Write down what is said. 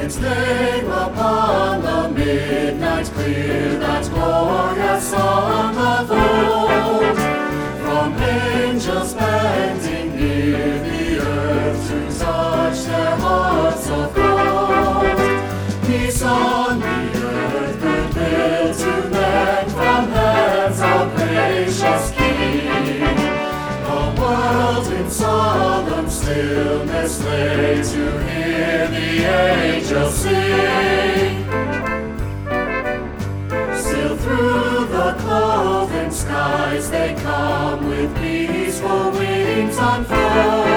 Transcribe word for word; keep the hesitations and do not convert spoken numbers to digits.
Trumpets laid upon the midnight clear, that glorious song of old. From angels bending near the earth to touch their hearts of gold. Peace on the earth, goodwill to men, from heaven's our gracious King. The world in solemn stillness lay to hear the angels sing. Still through the cloven skies they come, with peaceful wings unfurled.